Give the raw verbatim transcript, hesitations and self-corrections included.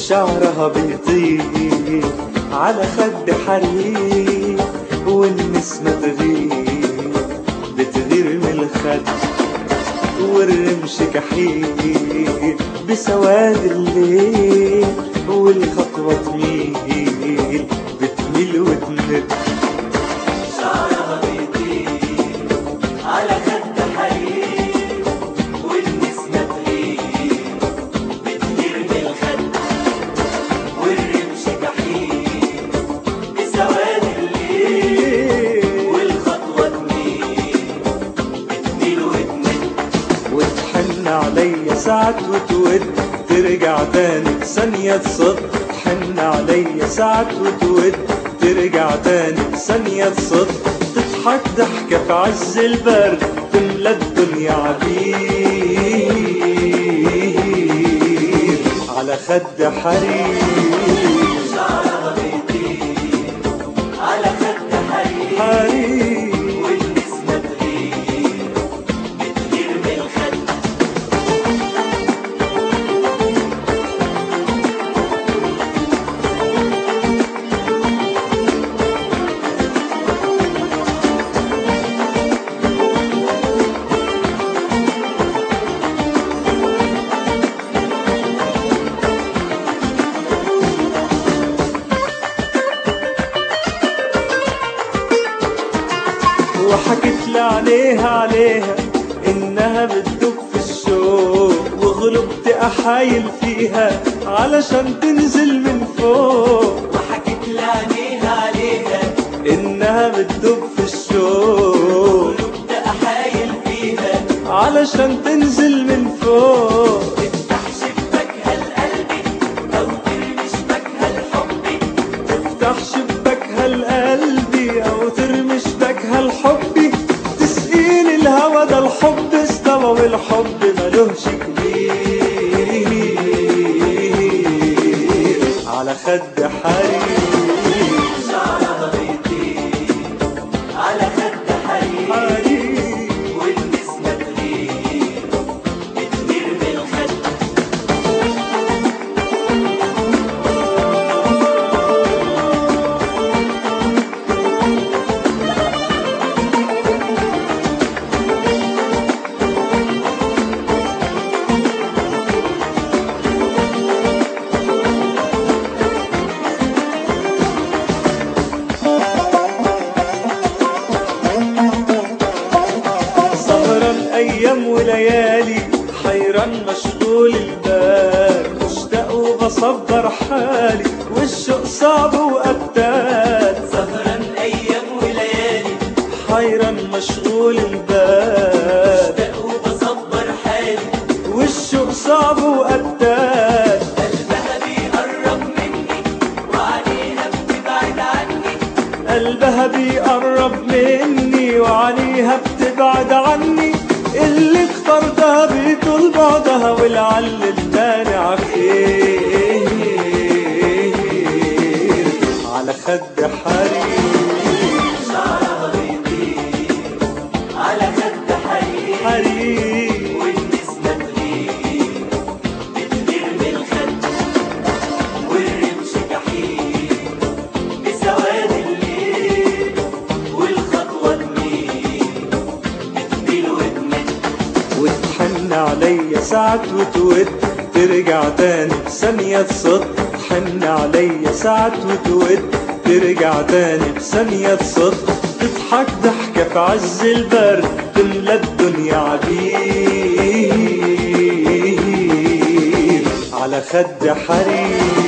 شعرها بيطير على خد حرير، والنسمة تغير بتغير من الخد، والرمش كحيل بسواد الليل، والخطوة تميل بتميل وتمد. شعرها بيطير على خد حرير، والنسمة تغير بتغير من الخد، والرمش كحيل بسواد الليل، والخطوة تميل بتميل وتمد. وتحن عليا ساعات وتود، ترجع تاني ثانية تصد. تحن عليا ساعات وتود، ترجع تاني ثانية تصد. تضحك ضحكة في عز البرد، تملى الدنيا عبير على خد حرير. شعرها بيطير على خد حرير، حرير والنسمة تغير بتغير من الخد. وحكت لي عليها عليها انها بتدب في الشوق، وغلبت احايل فيها علشان تنزل من فوق. وحكيت لي عليها عليها انها بتدب في الشوق، قلت احايل فيها علشان تنزل من فوق. تفتح شباكها لقلبي او ترمي شباكها لحبي، تفتح شباكها لقلبي او ترمي شباكها لحبي. تسقيني الهوى ده الحب استوى، والحب ملوش كبير على خد حرير. شعرها بيطير على خد حرير، حرير والنسمة تغير بتغير من الخد. سهران ايام وليالي، حيران مشغول البال، مشتاق وبصبر حالي، والشوق صعب وقتال. سهران ايام وليالي، حيران مشغول البال، مشتاق وبصبر حالي، والشوق صعب وقتال. قلبها بيقرب مني وعليها بتبعد عني، قلبها بيقرب مني وعليها بتبعد عني. اللي اخترتها بيطول بعدها، والعل المانع خير على خد حرير. شعرها بيطير على خد حرير، حرير والنسمة تغير بتغير من الخد، والرمش كحيل بسواد الليل، والخطوة تميل بتميل وتمد. وتحن عليا ساعات وتود، ترجع تاني بثانية تصد. تحن عليا ساعات وتود، ترجع تاني بثانية تصد. تضحك ضحكة في عز البرد، تملى الدنيا عبير على خد حرير.